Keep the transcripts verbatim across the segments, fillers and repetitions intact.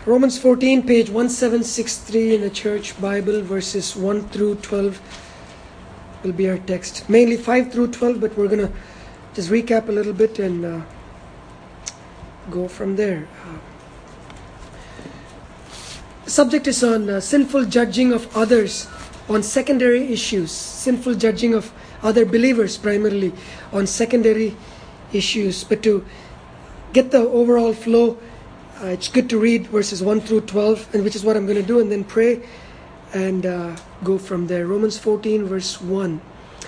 Romans fourteen, page one seven six three in the Church Bible, verses one through twelve will be our text. Mainly five through twelve, but we're going to just recap a little bit and uh, go from there. Uh, the subject is on uh, sinful judging of others on secondary issues. Sinful judging of other believers primarily on secondary issues. But to get the overall flow, Uh, it's good to read verses one through twelve, and which is what I'm going to do, and then pray and uh, go from there. Romans fourteen, verse one.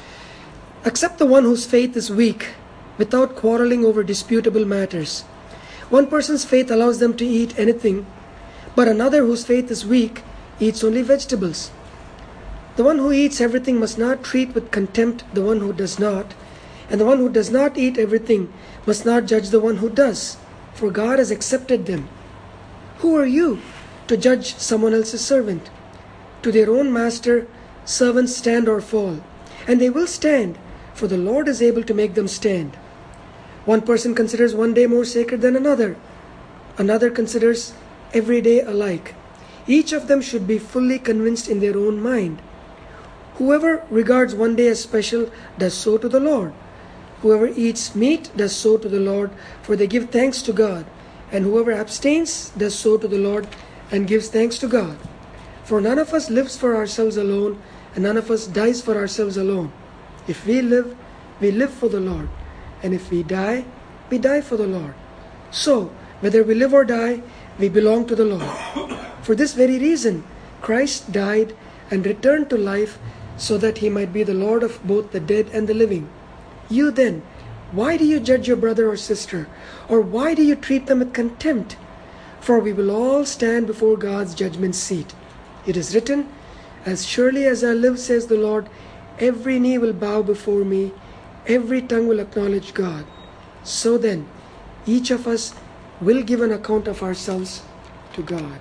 Accept the one whose faith is weak, without quarreling over disputable matters. One person's faith allows them to eat anything, but another whose faith is weak eats only vegetables. The one who eats everything must not treat with contempt the one who does not, and the one who does not eat everything must not judge the one who does. For God has accepted them. Who are you to judge someone else's servant? To their own master, servants stand or fall, and they will stand, for the Lord is able to make them stand. One person considers one day more sacred than another. Another considers every day alike. Each of them should be fully convinced in their own mind. Whoever regards one day as special does so to the Lord. Whoever eats meat does so to the Lord, for they give thanks to God. And whoever abstains does so to the Lord and gives thanks to God. For none of us lives for ourselves alone, and none of us dies for ourselves alone. If we live, we live for the Lord. And if we die, we die for the Lord. So, whether we live or die, we belong to the Lord. For this very reason, Christ died and returned to life so that he might be the Lord of both the dead and the living. You then, why do you judge your brother or sister? Or why do you treat them with contempt? For we will all stand before God's judgment seat. It is written, as surely as I live, says the Lord, every knee will bow before me, every tongue will acknowledge God. So then, each of us will give an account of ourselves to God.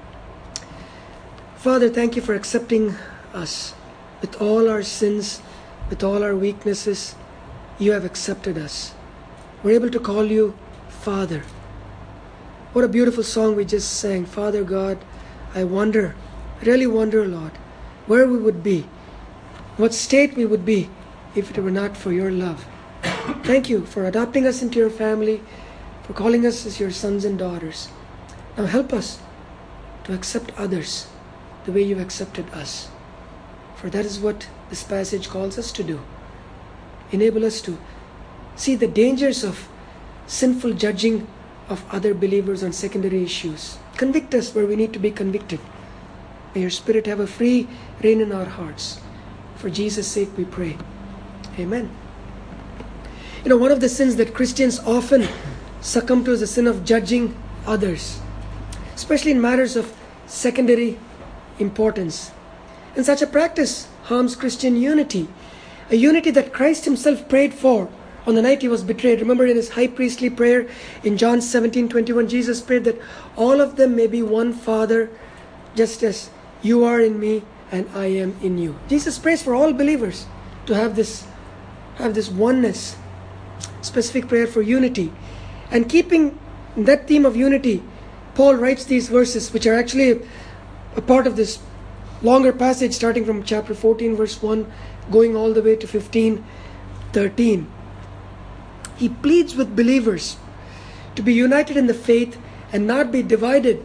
Father, thank you for accepting us with all our sins, with all our weaknesses. You have accepted us. We're able to call you Father. What a beautiful song we just sang. Father God, I wonder, really wonder, Lord, where we would be, what state we would be if it were not for your love. Thank you for adopting us into your family, for calling us as your sons and daughters. Now help us to accept others the way you accepted us. For that is what this passage calls us to do. Enable us to see the dangers of sinful judging of other believers on secondary issues. Convict us where we need to be convicted. May your Spirit have a free reign in our hearts. For Jesus' sake we pray. Amen. You know, one of the sins that Christians often succumb to is the sin of judging others, especially in matters of secondary importance. And such a practice harms Christian unity. A unity that Christ himself prayed for on the night he was betrayed. Remember in his high priestly prayer in John seventeen twenty-one, Jesus prayed that all of them may be one Father, just as you are in me and I am in you. Jesus prays for all believers to have this, have this oneness, specific prayer for unity. And keeping that theme of unity, Paul writes these verses, which are actually a part of this longer passage starting from chapter fourteen, verse one, going all the way to fifteen thirteen. He pleads with believers to be united in the faith and not be divided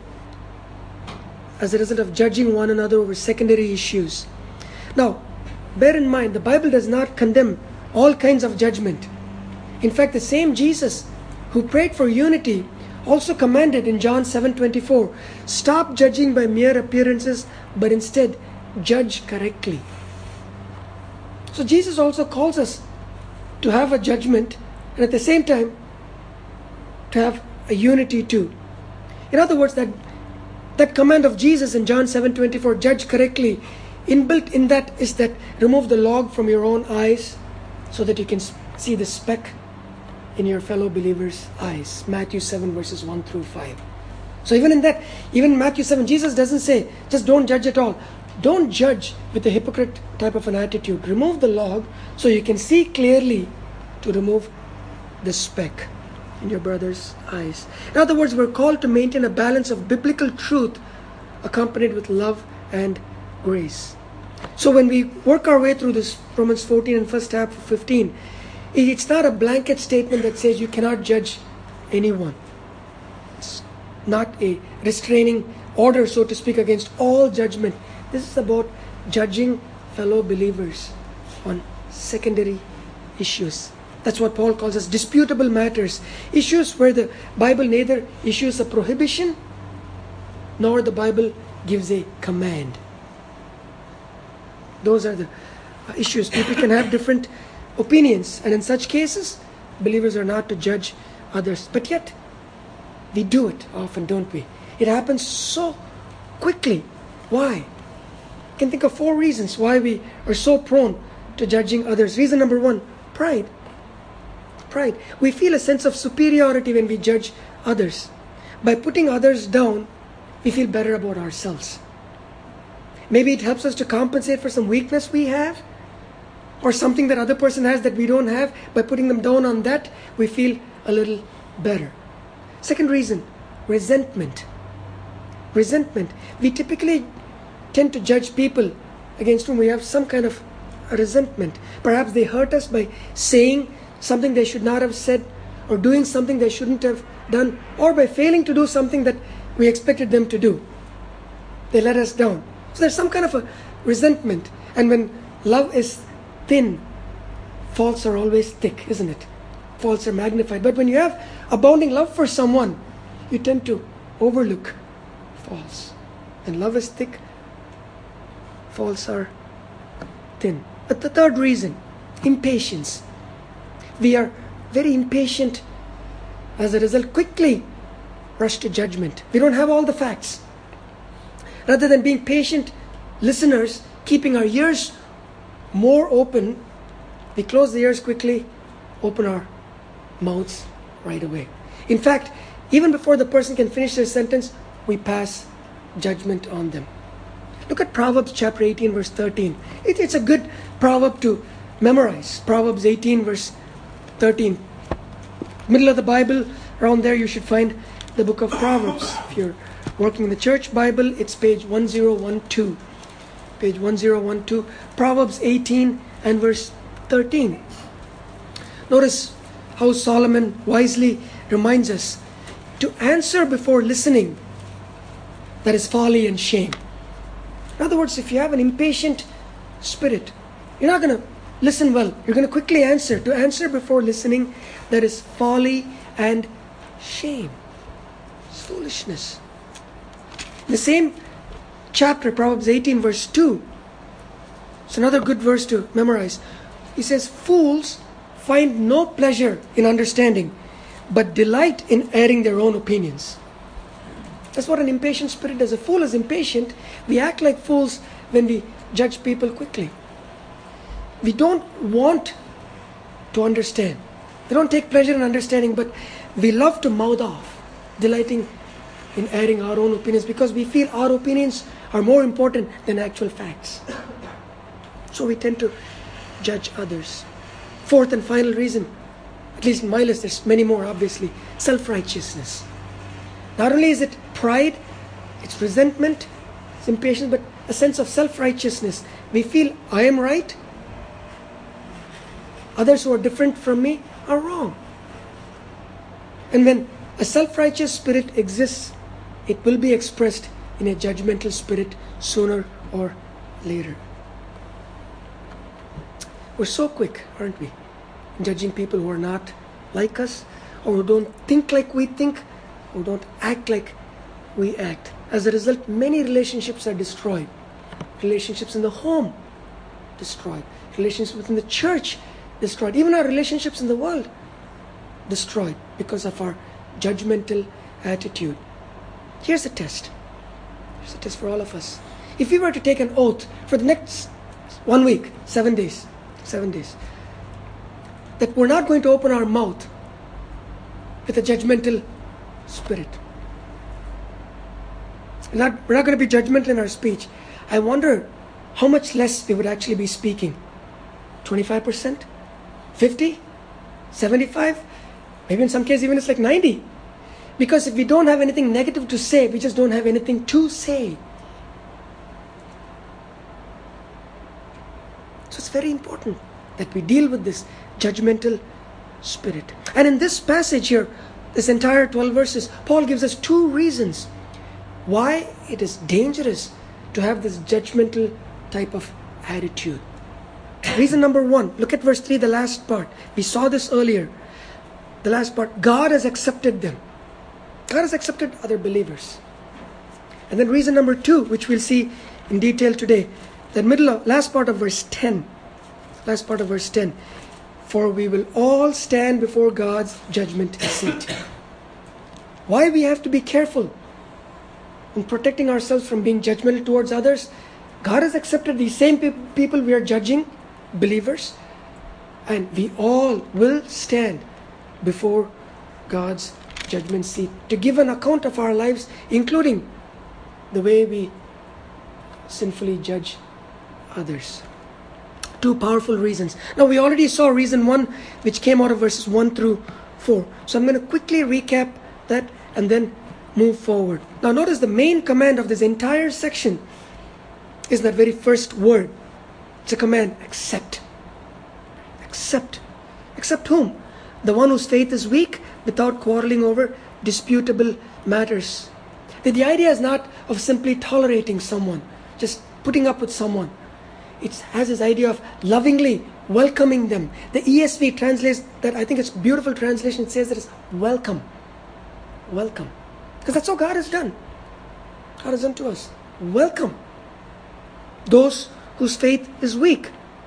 as a result of judging one another over secondary issues. Now, bear in mind, the Bible does not condemn all kinds of judgment. In fact, the same Jesus who prayed for unity also commanded in John seven twenty-four, stop judging by mere appearances, but instead judge correctly. So Jesus also calls us to have a judgment and at the same time to have a unity too. In other words, that that command of Jesus in John seven twenty-four, judge correctly, inbuilt in that is that remove the log from your own eyes so that you can see the speck in your fellow believers' eyes. Matthew seven verses one through five. So even in that, even in Matthew seven, Jesus doesn't say, just don't judge at all. Don't judge with a hypocrite type of an attitude. Remove the log so you can see clearly to remove the speck. in your brother's eyes. In other words, we're called to maintain a balance of biblical truth accompanied with love and grace. So when we work our way through this Romans fourteen and first half of fifteen, it's not a blanket statement that says you cannot judge anyone. It's not a restraining order, so to speak, against all judgment. This is about judging fellow believers on secondary issues. That's what Paul calls as disputable matters. Issues where the Bible neither issues a prohibition nor the Bible gives a command. Those are the issues. People can have different opinions, and in such cases, believers are not to judge others. But yet, we do it often, don't we? It happens so quickly. Why? I can think of four reasons why we are so prone to judging others. Reason number one, pride. Pride. We feel a sense of superiority when we judge others. By putting others down, we feel better about ourselves. Maybe it helps us to compensate for some weakness we have, or something that other person has that we don't have. By putting them down on that, we feel a little better. Second reason, resentment. Resentment. We typically tend to judge people against whom we have some kind of a resentment. Perhaps they hurt us by saying something they should not have said, or doing something they shouldn't have done, or by failing to do something that we expected them to do. They let us down. So there's some kind of a resentment. And when love is thin, faults are always thick, isn't it? Faults are magnified. But when you have abounding love for someone, you tend to overlook faults. When love is thick, faults are thin. But the third reason, impatience. We are very impatient. As a result, quickly rush to judgment. We don't have all the facts. Rather than being patient listeners, keeping our ears more open, we close the ears quickly, open our mouths right away. In fact, even before the person can finish their sentence, we pass judgment on them. Look at Proverbs chapter eighteen, verse thirteen. It, it's a good proverb to memorize. Proverbs eighteen, verse thirteen. Middle of the Bible, around there you should find the book of Proverbs. If you're working in the church Bible, it's page one zero one two. Page one zero one two. Proverbs eighteen and verse thirteen. Notice how Solomon wisely reminds us to answer before listening. That is folly and shame. In other words, if you have an impatient spirit, you're not going to listen well. You're going to quickly answer. To answer before listening, that is folly and shame. It's foolishness. In the same chapter, Proverbs eighteen, verse two, it's another good verse to memorize. He says, fools find no pleasure in understanding, but delight in airing their own opinions. That's what an impatient spirit does. A fool is impatient. We act like fools when we judge people quickly. We don't want to understand. We don't take pleasure in understanding, but we love to mouth off, delighting in airing our own opinions, because we feel our opinions are more important than actual facts. So we tend to judge others. Fourth and final reason, at least in my list, there's many more obviously, self-righteousness. Not only is it pride, it's resentment, it's impatience, but a sense of self-righteousness. We feel I am right, others who are different from me are wrong. And when a self-righteous spirit exists, it will be expressed in a judgmental spirit sooner or later. We're so quick, aren't we, in judging people who are not like us, or who don't think like we think, who don't act like we act. As a result, many relationships are destroyed. Relationships in the home, destroyed. Relationships within the church, destroyed. Even our relationships in the world, destroyed because of our judgmental attitude. Here's a test. Here's a test for all of us. If we were to take an oath for the next one week, seven days, seven days, that we're not going to open our mouth with a judgmental spirit. We're not, we're not going to be judgmental in our speech. I wonder how much less we would actually be speaking. twenty-five percent? fifty? seventy-five? Maybe in some cases even it's like ninety. Because if we don't have anything negative to say, we just don't have anything to say. So it's very important that we deal with this judgmental spirit. And in this passage here, this entire twelve verses, Paul gives us two reasons why it is dangerous to have this judgmental type of attitude. Reason number one, look at verse three, the last part. We saw this earlier. The last part, God has accepted them. God has accepted other believers. And then reason number two, which we'll see in detail today, the middle of, last part of verse ten. Last part of verse ten. For we will all stand before God's judgment seat. Why we have to be careful in protecting ourselves from being judgmental towards others? God has accepted these same pe- people we are judging, believers, and we all will stand before God's judgment seat to give an account of our lives, including the way we sinfully judge others. Two powerful reasons. Now we already saw reason one, which came out of verses one through four. So I'm going to quickly recap that and then move forward. Now notice the main command of this entire section is that very first word. It's a command, accept. Accept. Accept whom? The one whose faith is weak, without quarreling over disputable matters. The, the idea is not of simply tolerating someone, just putting up with someone. It has this idea of lovingly welcoming them. The E S V translates that, I think it's a beautiful translation. It says that it's welcome. Welcome. Because that's what God has done. God has done to us. Welcome those whose faith is weak.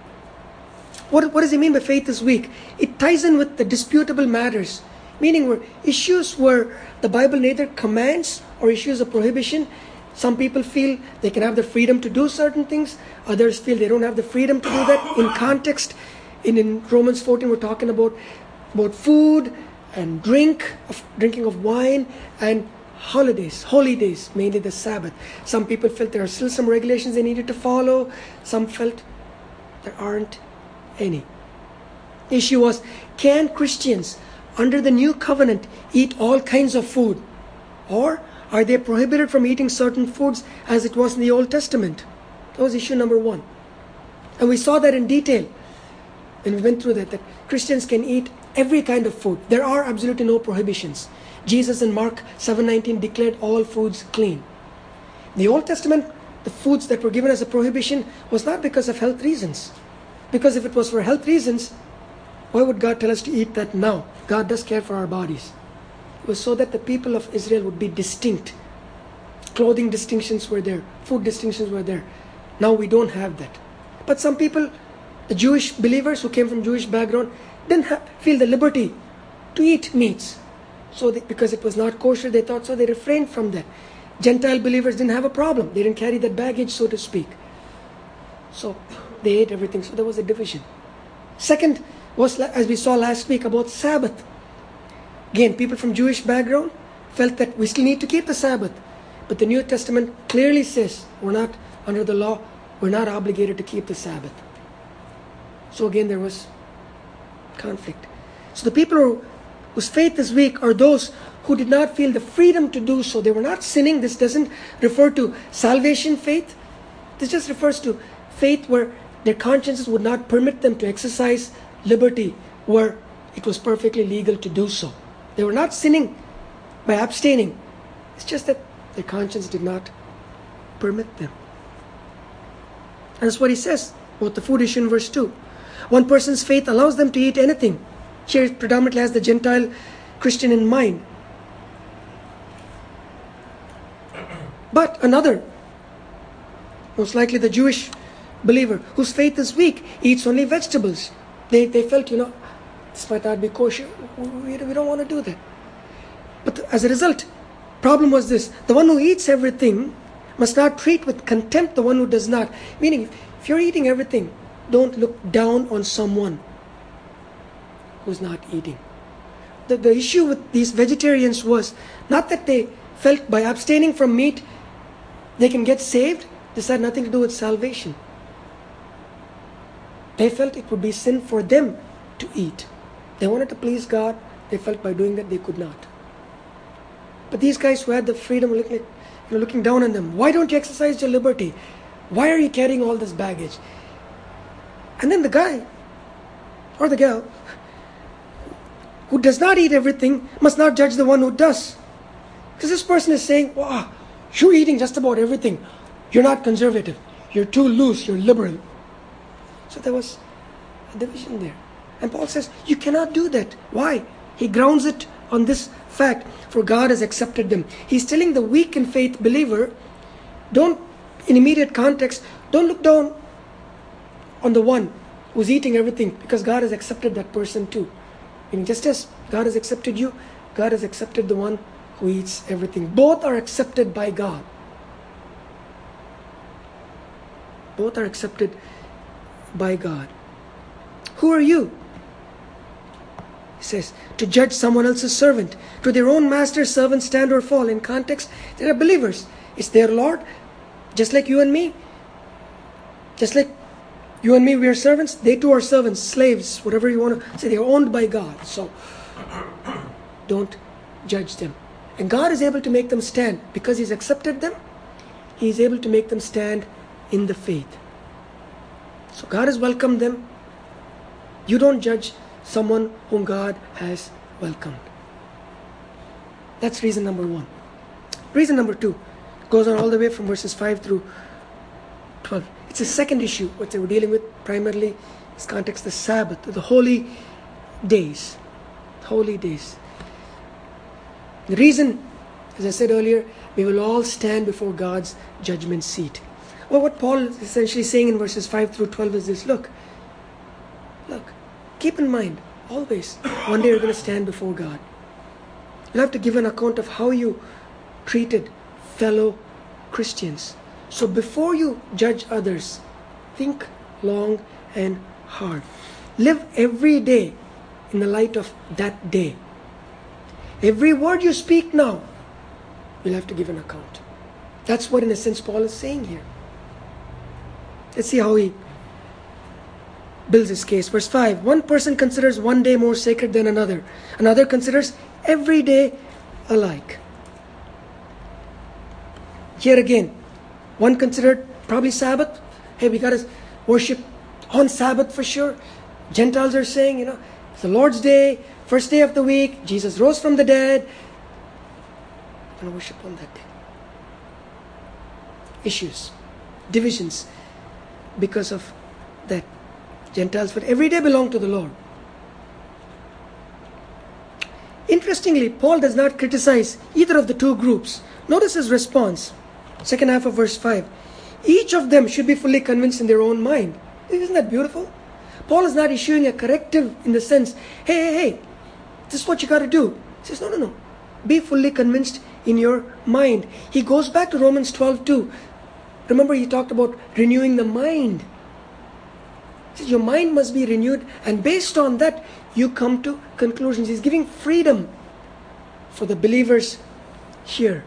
What, what does he mean by faith is weak? It ties in with the disputable matters. Meaning where issues where the Bible neither commands or issues of prohibition. Some people feel they can have the freedom to do certain things. Others feel they don't have the freedom to do that. In context, in, in Romans fourteen, we're talking about, about food and drink, of, drinking of wine and holidays, holy days, mainly the Sabbath. Some people felt there are still some regulations they needed to follow. Some felt there aren't any. The issue was, can Christians under the new covenant eat all kinds of food? Or are they prohibited from eating certain foods as it was in the Old Testament? That was issue number one. And we saw that in detail. And we went through that, that Christians can eat every kind of food. There are absolutely no prohibitions. Jesus in Mark seven nineteen declared all foods clean. In the Old Testament, the foods that were given as a prohibition was not because of health reasons. Because if it was for health reasons, why would God tell us to eat that now? God does care for our bodies. It was so that the people of Israel would be distinct. Clothing distinctions were there. Food distinctions were there. Now we don't have that. But some people, the Jewish believers who came from Jewish background, didn't have, feel the liberty to eat meats. So they, because it was not kosher, they thought so, they refrained from that. Gentile believers didn't have a problem. They didn't carry that baggage, so to speak. So they ate everything. So there was a division. Second was, as we saw last week, about Sabbath. Again, people from Jewish background felt that we still need to keep the Sabbath. But the New Testament clearly says we're not under the law, we're not obligated to keep the Sabbath. So again, there was conflict. So the people who, whose faith is weak are those who did not feel the freedom to do so. They were not sinning. This doesn't refer to salvation faith. This just refers to faith where their consciences would not permit them to exercise liberty where it was perfectly legal to do so. They were not sinning by abstaining. It's just that their conscience did not permit them. And that's what he says about the food issue in verse two. One person's faith allows them to eat anything. Here it predominantly has the Gentile Christian in mind. But another, most likely the Jewish believer whose faith is weak, eats only vegetables. They, they felt, you know, this might not be kosher. We, we don't want to do that. But as a result, problem was this. The one who eats everything must not treat with contempt the one who does not. Meaning, if, if you're eating everything, don't look down on someone who's not eating. The, the issue with these vegetarians was not that they felt by abstaining from meat they can get saved. This had nothing to do with salvation. They felt it would be sin for them to eat. They wanted to please God. they felt by doing that they could not. But these guys who had the freedom were looking, you know, looking down on them. Why don't you exercise your liberty? Why are you carrying all this baggage? And then the guy or the girl who does not eat everything must not judge the one who does. Because this person is saying, wow, you're eating just about everything. You're not conservative. You're too loose. You're liberal. So there was a division there. And Paul says, you cannot do that. Why? He grounds it on this fact, for God has accepted them. He's telling the weak in faith believer, don't, in immediate context, don't look down on the one who's eating everything, because God has accepted that person too. I mean, just as God has accepted you, God has accepted the one who eats everything. Both are accepted by God. Both are accepted by God. Who are you? He says, to judge someone else's servant. To their own master's servant stand or fall. In context, they are believers. It's their Lord, just like you and me. Just like you and me, we are servants. They too are servants, slaves, whatever you want to say. They are owned by God. So, don't judge them. And God is able to make them stand. Because He's accepted them, He is able to make them stand in the faith. So God has welcomed them. You don't judge someone whom God has welcomed. That's reason number one. Reason number two goes on all the way from verses five through twelve. It's a second issue, what they were dealing with primarily in this context, the Sabbath, the holy days. Holy days. The reason, as I said earlier, we will all stand before God's judgment seat. Well, what Paul is essentially saying in verses five through twelve is this. Look, look, keep in mind, always, one day you're going to stand before God. You'll have to give an account of how you treated fellow Christians. So before you judge others, think long and hard. Live every day in the light of that day. Every word you speak now, you'll have to give an account. That's what, in a sense, Paul is saying here. Let's see how he builds his case. Verse five, one person considers one day more sacred than another. Another considers every day alike. Here again, one considered probably Sabbath. Hey, we got to worship on Sabbath for sure. Gentiles are saying, you know, it's the Lord's day, first day of the week. Jesus rose from the dead. We're going to worship on that day. Issues, divisions because of that. Gentiles, but every day belong to the Lord. Interestingly, Paul does not criticize either of the two groups. Notice his response. Second half of verse five. Each of them should be fully convinced in their own mind. Isn't that beautiful? Paul is not issuing a corrective in the sense, hey, hey, hey, this is what you got to do. He says, no, no, no. Be fully convinced in your mind. He goes back to Romans twelve two. Remember, he talked about renewing the mind. He says, your mind must be renewed, and based on that, you come to conclusions. He's giving freedom for the believers here.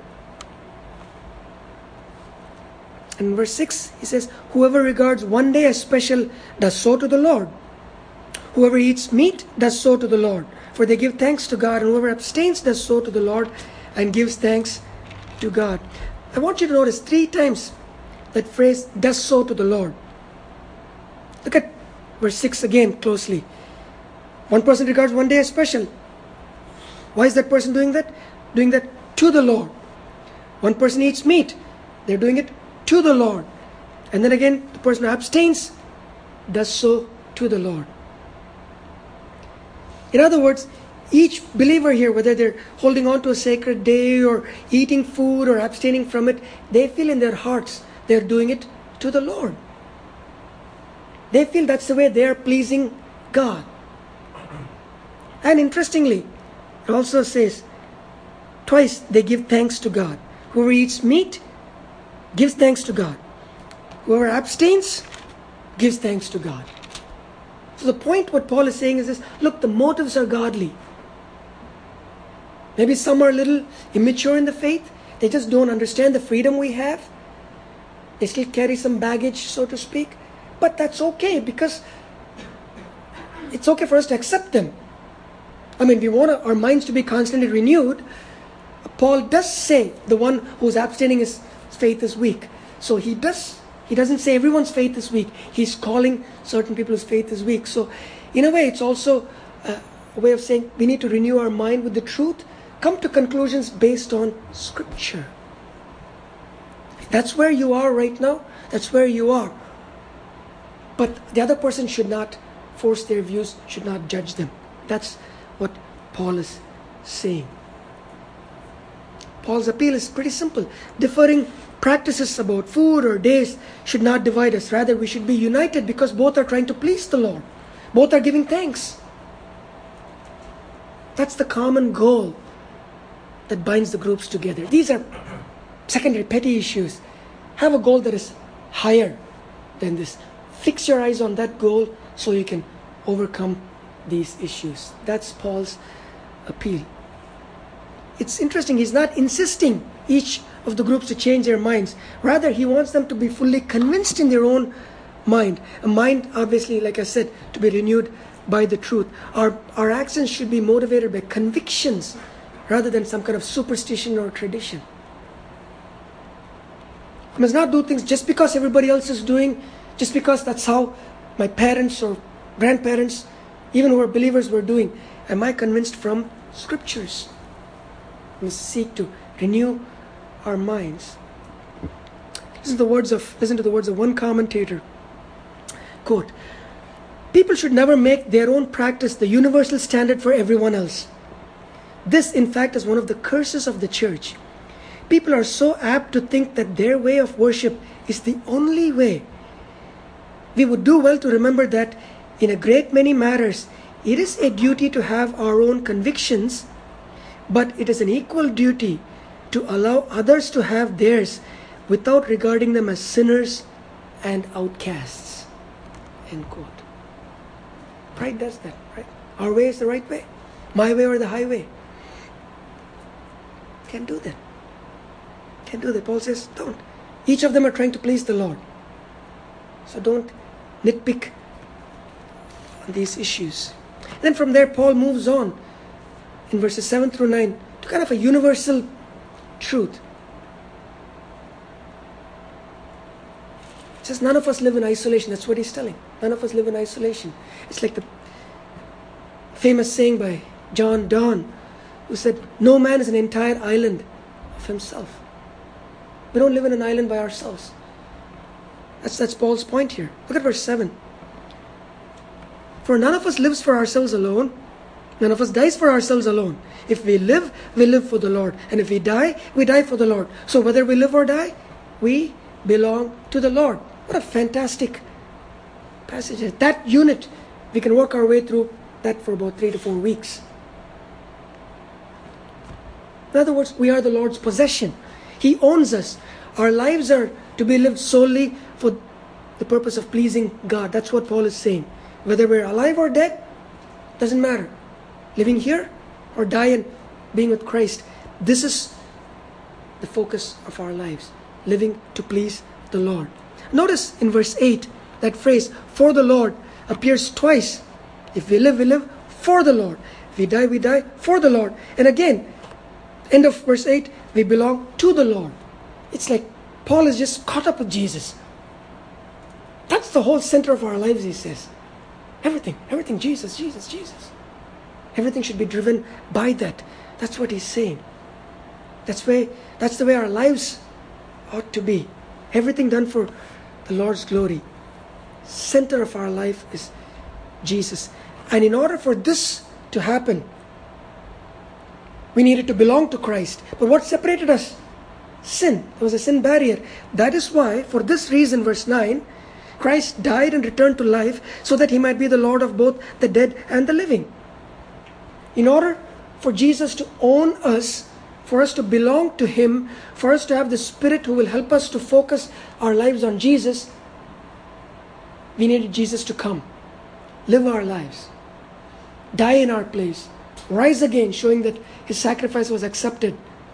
In verse six, he says, whoever regards one day as special does so to the Lord. Whoever eats meat does so to the Lord, for they give thanks to God. And whoever abstains does so to the Lord and gives thanks to God. I want you to notice three times that phrase, does so to the Lord. Look at verse six again closely. One person regards one day as special. Why is that person doing that? Doing that to the Lord. One person eats meat. They're doing it to the Lord. And then again, the person who abstains does so to the Lord. In other words, each believer here, whether they're holding on to a sacred day or eating food or abstaining from it, they feel in their hearts they're doing it to the Lord. They feel that's the way they're pleasing God. And interestingly, it also says, twice they give thanks to God. Whoever eats meat gives thanks to God. Whoever abstains gives thanks to God. So the point what Paul is saying is this, look, the motives are godly. Maybe some are a little immature in the faith. They just don't understand the freedom we have. They still carry some baggage, so to speak. But that's okay, because it's okay for us to accept them. I mean, we want our minds to be constantly renewed. Paul does say the one who's abstaining his faith is weak. So he does, he doesn't say everyone's faith is weak. He's calling certain people's faith is weak. So in a way, it's also a way of saying we need to renew our mind with the truth, come to conclusions based on Scripture. That's where you are right now. That's where you are. But the other person should not force their views, should not judge them. That's what Paul is saying. Paul's appeal is pretty simple. Differing practices about food or days should not divide us. Rather, we should be united because both are trying to please the Lord. Both are giving thanks. That's the common goal that binds the groups together. These are secondary, petty issues. Have a goal that is higher than this. Fix your eyes on that goal so you can overcome these issues. That's Paul's appeal. It's interesting, he's not insisting each of the groups to change their minds. Rather, he wants them to be fully convinced in their own mind. A mind, obviously, like I said, to be renewed by the truth. Our, our actions should be motivated by convictions rather than some kind of superstition or tradition. I must not do things just because everybody else is doing, just because that's how my parents or grandparents, even who are believers, were doing. Am I convinced from Scriptures? We must seek to renew our minds. Listen to the words of listen to the words of one commentator. Quote, "People should never make their own practice the universal standard for everyone else. This, in fact, is one of the curses of the church. People are so apt to think that their way of worship is the only way. We would do well to remember that in a great many matters, it is a duty to have our own convictions, but it is an equal duty to allow others to have theirs without regarding them as sinners and outcasts." End quote. Pride does that, right? Our way is the right way. My way or the highway. Can't do that. Can't do that. Paul says, don't. Each of them are trying to please the Lord. So don't nitpick on these issues. Then from there, Paul moves on in verses seven through nine to kind of a universal truth. He says none of us live in isolation. That's what he's telling. None of us live in isolation. It's like the famous saying by John Donne, who said, no man is an entire island of himself. We don't live in an island by ourselves. That's, that's Paul's point here. Look at verse seven. "For none of us lives for ourselves alone. None of us dies for ourselves alone. If we live, we live for the Lord. And if we die, we die for the Lord. So whether we live or die, we belong to the Lord." What a fantastic passage. That unit, we can work our way through that for about three to four weeks. In other words, we are the Lord's possession. He owns us. Our lives are to be lived solely for the purpose of pleasing God. That's what Paul is saying. Whether we're alive or dead, doesn't matter. Living here or dying, being with Christ. This is the focus of our lives. Living to please the Lord. Notice in verse eight, that phrase, "for the Lord," appears twice. If we live, we live for the Lord. If we die, we die for the Lord. And again, end of verse eight, we belong to the Lord. It's like Paul is just caught up with Jesus. That's the whole center of our lives, he says. Everything, everything, Jesus, Jesus, Jesus. Everything should be driven by that. That's what he's saying. That's way, that's the way our lives ought to be. Everything done for the Lord's glory. Center of our life is Jesus. And in order for this to happen, we needed to belong to Christ. But what separated us? Sin. There was a sin barrier. That is why, for this reason, verse nine, Christ died and returned to life so that he might be the Lord of both the dead and the living. In order for Jesus to own us, for us to belong to him, for us to have the Spirit who will help us to focus our lives on Jesus, we needed Jesus to come, live our lives, die in our place, rise again, showing that his sacrifice was accepted.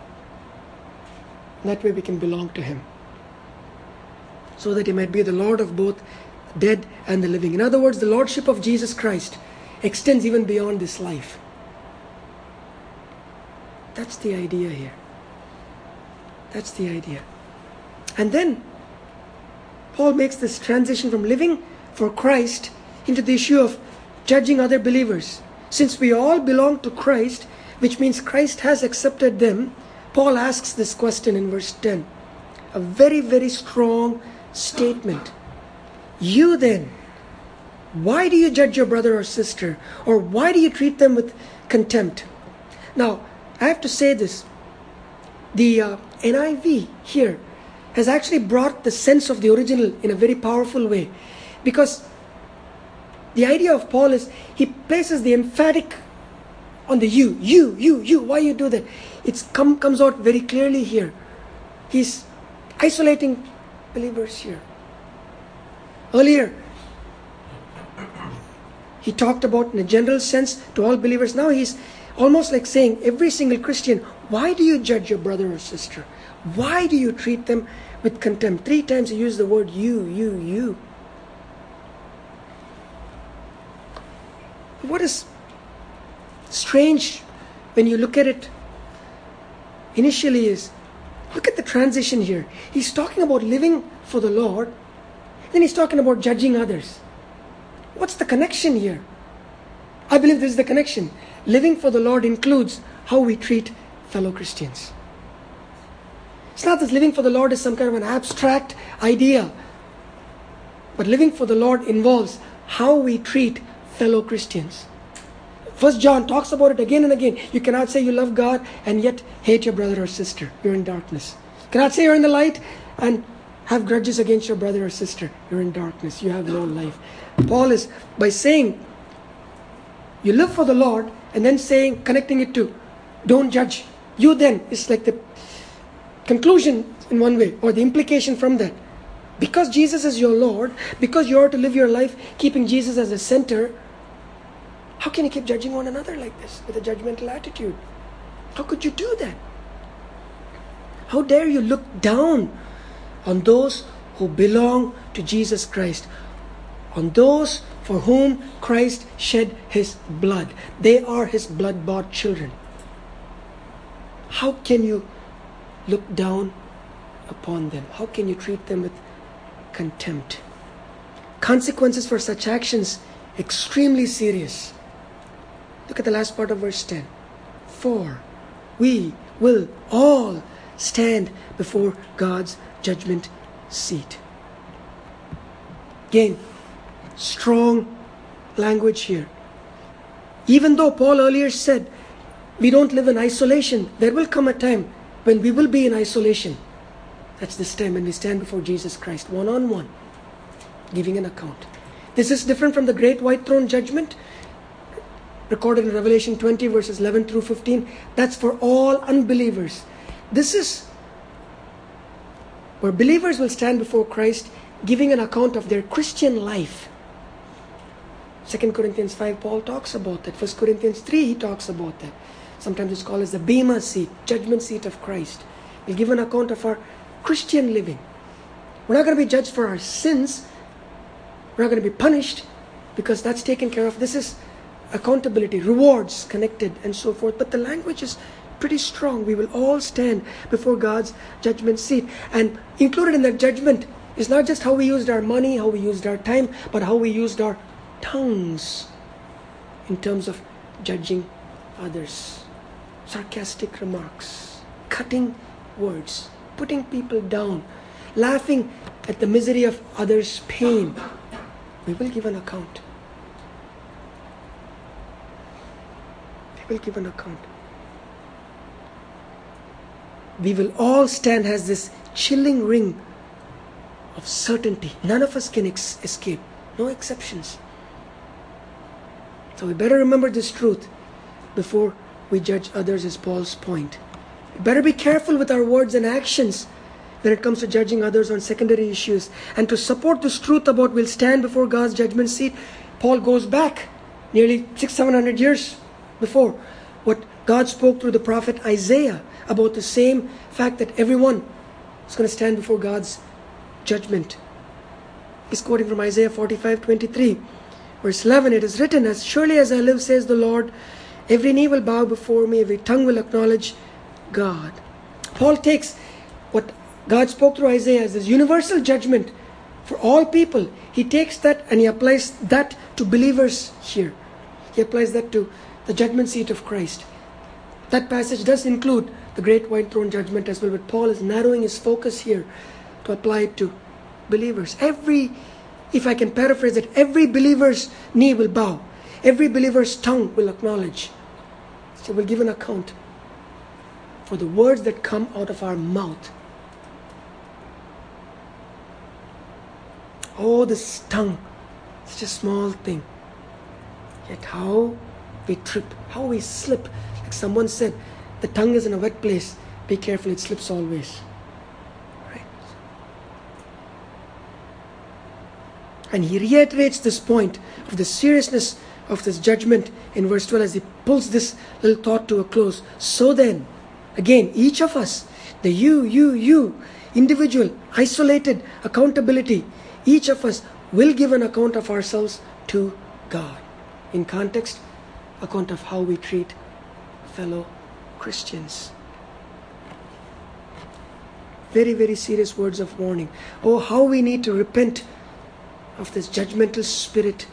And that way we can belong to him, so that he might be the Lord of both the dead and the living. In other words, the Lordship of Jesus Christ extends even beyond this life. That's the idea here. That's the idea. And then Paul makes this transition from living for Christ into the issue of judging other believers. Since we all belong to Christ, which means Christ has accepted them, Paul asks this question in verse ten. A very, very strong statement. You then, why do you judge your brother or sister? Or why do you treat them with contempt? Now, I have to say this. The uh, N I V here has actually brought the sense of the original in a very powerful way. Because the idea of Paul is, he places the emphatic on the you, you, you, you, why you do that? It come, comes out very clearly here. He's isolating believers here. Earlier, he talked about in a general sense to all believers. Now he's almost like saying, every single Christian, why do you judge your brother or sister? Why do you treat them with contempt? Three times he used the word you, you, you. What is strange when you look at it initially is, look at the transition here. He's talking about living for the Lord, then he's talking about judging others. What's the connection here? I believe this is the connection. Living for the Lord includes how we treat fellow Christians. It's not that living for the Lord is some kind of an abstract idea, but living for the Lord involves how we treat fellow Christians. First John talks about it again and again. You cannot say you love God and yet hate your brother or sister. You're in darkness. You cannot say you're in the light and have grudges against your brother or sister. You're in darkness. You have no life. Paul is, by saying you live for the Lord and then saying, connecting it to don't judge. You then, is like the conclusion in one way, or the implication from that. Because Jesus is your Lord, because you are to live your life keeping Jesus as a center, how can you keep judging one another like this with a judgmental attitude? How could you do that? How dare you look down on those who belong to Jesus Christ, on those for whom Christ shed His blood. They are His blood-bought children. How can you look down upon them? How can you treat them with contempt? Consequences for such actions extremely serious. Look at the last part of verse ten. For we will all stand before God's judgment seat. Again, strong language here. Even though Paul earlier said we don't live in isolation, there will come a time when we will be in isolation. That's this time when we stand before Jesus Christ one-on-one, giving an account. This is different from the great white throne judgment recorded in Revelation twenty verses eleven through fifteen. That's for all unbelievers. This is where believers will stand before Christ giving an account of their Christian life. Second Corinthians five, Paul talks about that. First Corinthians three, he talks about that. Sometimes it's called as the Bema seat, judgment seat of Christ. We'll give an account of our Christian living. We're not going to be judged for our sins. We're not going to be punished because that's taken care of. This is accountability, rewards connected and so forth. But the language is pretty strong. We will all stand before God's judgment seat. And included in that judgment is not just how we used our money, how we used our time, but how we used our tongues in terms of judging others. Sarcastic remarks, cutting words, putting people down, laughing at the misery of others' pain. We will give an account. We will give an account. We will all stand as this chilling ring of certainty. None of us can ex- escape. No exceptions. So we better remember this truth before we judge others, is Paul's point. We better be careful with our words and actions when it comes to judging others on secondary issues. And to support this truth about we'll stand before God's judgment seat, Paul goes back nearly six, seven hundred years before what God spoke through the prophet Isaiah about the same fact that everyone is going to stand before God's judgment. He's quoting from Isaiah forty-five twenty-three. Verse eleven, it is written, as surely as I live, says the Lord, Every knee will bow before me. Every tongue will acknowledge God. Paul takes what God spoke through Isaiah as this universal judgment for all people. He takes that and he applies that to believers here. He applies that to the judgment seat of Christ. That passage does include the great white throne judgment as well, but Paul is narrowing his focus here to apply it to believers. Every, if I can paraphrase it, every believer's knee will bow. Every believer's tongue will acknowledge. So we'll give an account for the words that come out of our mouth. Oh, this tongue, such a small thing. Yet how we trip, how we slip. Like someone said, the tongue is in a wet place. Be careful, it slips always. Right? And he reiterates this point of the seriousness of this judgment in verse twelve as he pulls this little thought to a close. So then, again, each of us, the you, you, you, individual, isolated accountability, each of us will give an account of ourselves to God. In context, account of how we treat fellow Christians. Very, very serious words of warning. Oh, how we need to repent of this judgmental spirit,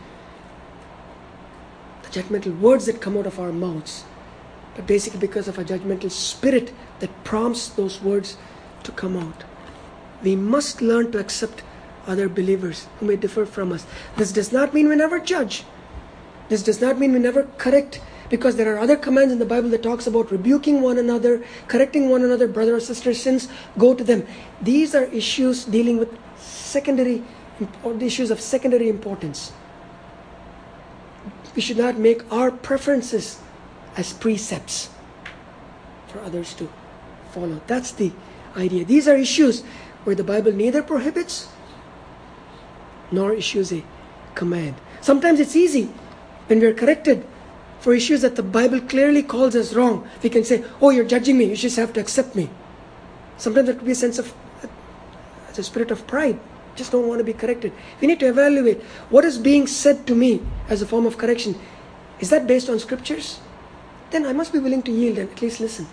the judgmental words that come out of our mouths, but basically because of a judgmental spirit that prompts those words to come out. We must learn to accept other believers who may differ from us. This does not mean we never judge. This does not mean we never correct, because there are other commands in the Bible that talks about rebuking one another, correcting one another, brother or sister sins, go to them. These are issues dealing with secondary, or the issues of secondary importance. We should not make our preferences as precepts for others to follow. That's the idea. These are issues where the Bible neither prohibits nor issues a command. Sometimes it's easy when we are corrected for issues that the Bible clearly calls us wrong. We can say, oh, you're judging me, you just have to accept me. Sometimes there could be a sense of, it's a spirit of pride. Just don't want to be corrected. We need to evaluate what is being said to me as a form of correction. Is that based on scriptures? Then I must be willing to yield and at least listen.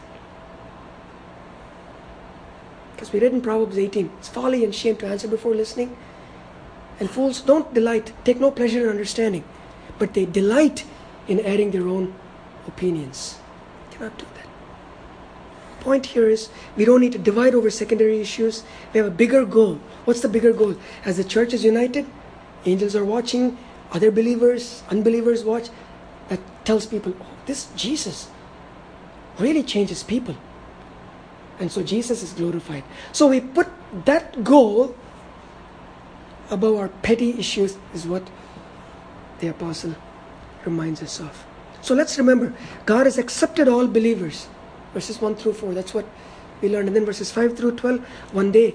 Because we read in Proverbs eighteen, it's folly and shame to answer before listening. And fools don't delight, take no pleasure in understanding, but they delight in adding their own opinions. You cannot do that. Point here is, we don't need to divide over secondary issues. We have a bigger goal. What's the bigger goal? As the church is united, angels are watching, other believers, unbelievers watch. That tells people, oh, this Jesus really changes people. And so Jesus is glorified. So we put that goal above our petty issues, is what the apostle reminds us of. So let's remember, God has accepted all believers. Verses one through four, that's what we learned. And then verses five through twelve, one day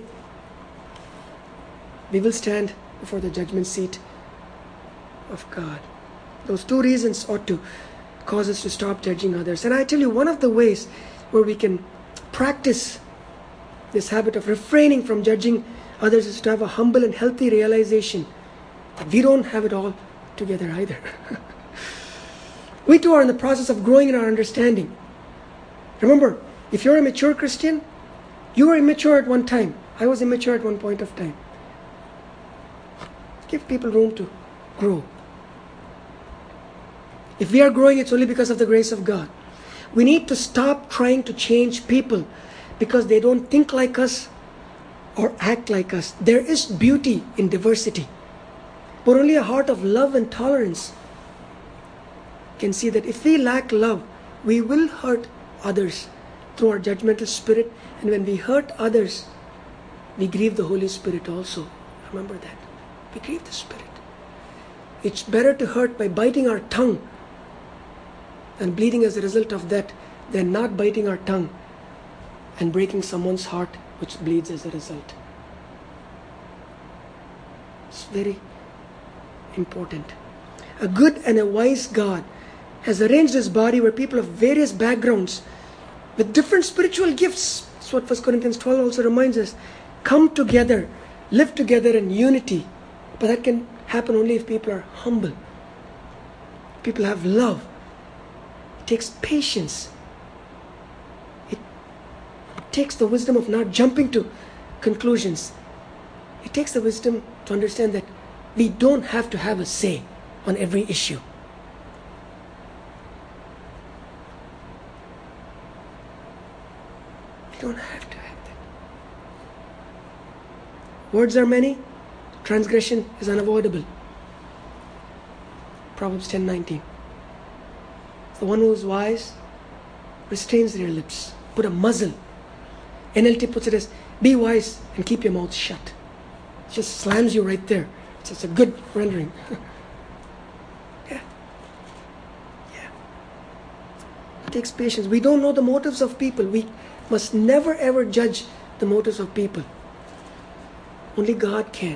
we will stand before the judgment seat of God. Those two reasons ought to cause us to stop judging others. And I tell you, one of the ways where we can practice this habit of refraining from judging others is to have a humble and healthy realization that we don't have it all together either. We too are in the process of growing in our understanding. Remember, if you're a mature Christian, you were immature at one time. I was immature at one point of time. Give people room to grow. If we are growing, it's only because of the grace of God. We need to stop trying to change people because they don't think like us or act like us. There is beauty in diversity, but only a heart of love and tolerance can see that if we lack love, we will hurt others through our judgmental spirit, and when we hurt others, we grieve the Holy Spirit also. Remember that. We grieve the Spirit. It's better to hurt by biting our tongue and bleeding as a result of that than not biting our tongue and breaking someone's heart, which bleeds as a result. It's very important. A good and a wise God has arranged His body where people of various backgrounds with different spiritual gifts, that's what First Corinthians twelve also reminds us, come together, live together in unity. But that can happen only if people are humble. People have love. It takes patience. It takes the wisdom of not jumping to conclusions. It takes the wisdom to understand that we don't have to have a say on every issue. We don't have to have that. Words are many, transgression is unavoidable. Proverbs ten nineteen. The one who is wise restrains their lips. Put a muzzle. N L T puts it as, be wise and keep your mouth shut. It just slams you right there. It's, it's a good rendering. yeah. Yeah. It takes patience. We don't know the motives of people. We must never ever judge the motives of people. Only God can.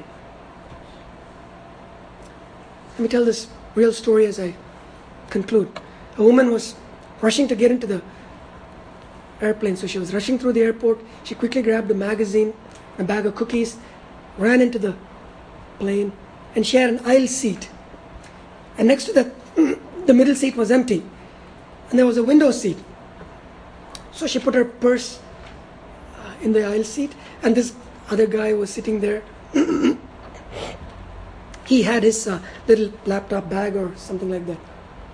Let me tell this real story as I conclude. A woman was rushing to get into the airplane, so she was rushing through the airport. She quickly grabbed a magazine, a bag of cookies, ran into the plane, and she had an aisle seat. And next to that, the middle seat was empty, and there was a window seat. So she put her purse uh, in the aisle seat, and this other guy was sitting there. He had his uh, little laptop bag or something like that.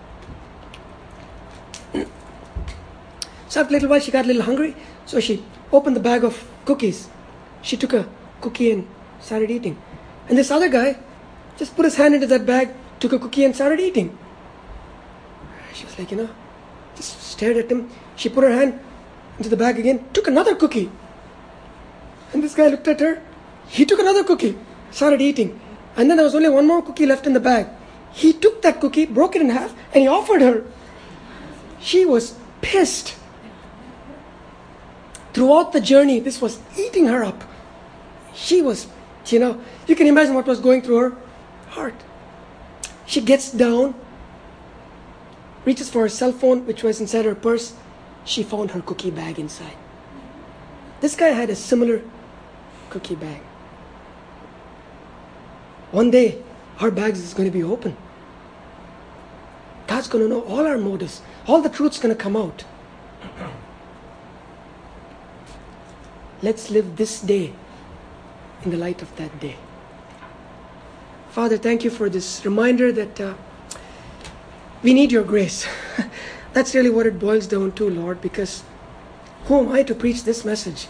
So after a little while, she got a little hungry, so she opened the bag of cookies. She took a cookie and started eating. And this other guy just put his hand into that bag, took a cookie and started eating. She was like, you know, just stared at him. She put her hand into the bag again, took another cookie. And this guy looked at her. He took another cookie, started eating. And then there was only one more cookie left in the bag. He took that cookie, broke it in half, and he offered her. She was pissed. Throughout the journey, this was eating her up. She was, you know, you can imagine what was going through her heart. She gets down, reaches for her cell phone, which was inside her purse. She found her cookie bag inside. This guy had a similar cookie bag. One day, our bags is going to be open. God's going to know all our motives. All the truth's going to come out. Let's live this day in the light of that day. Father, thank you for this reminder that uh, we need your grace. That's really what it boils down to, Lord, because who am I to preach this message?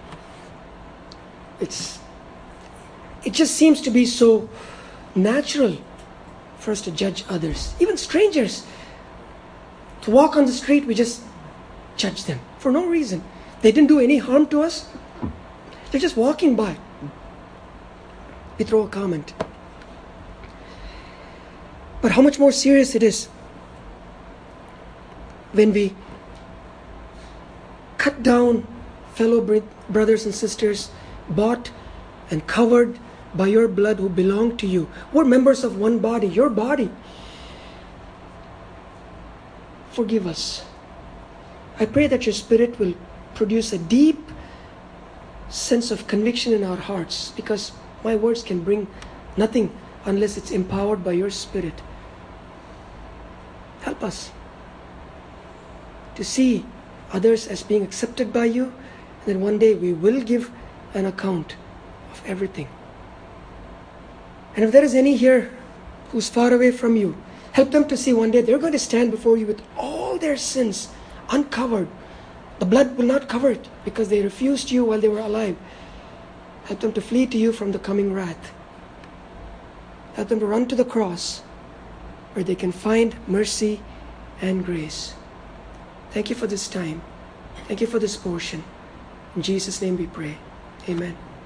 It's, it just seems to be so natural for us to judge others, even strangers. To walk on the street, we just judge them for no reason. They didn't do any harm to us. They're just walking by. We throw a comment. But how much more serious it is when we cut down fellow brothers and sisters, bought and covered by your blood, who belong to you. We're members of one body, your body. Forgive us. I pray that your Spirit will produce a deep sense of conviction in our hearts, because my words can bring nothing unless it's empowered by your Spirit. Help us to see others as being accepted by you, and then one day we will give an account of everything. And if there is any here who's far away from you, help them to see one day they're going to stand before you with all their sins uncovered. The blood will not cover it because they refused you while they were alive. Help them to flee to you from the coming wrath. Help them to run to the cross where they can find mercy and grace. Thank you for this time. Thank you for this portion. In Jesus' name we pray. Amen.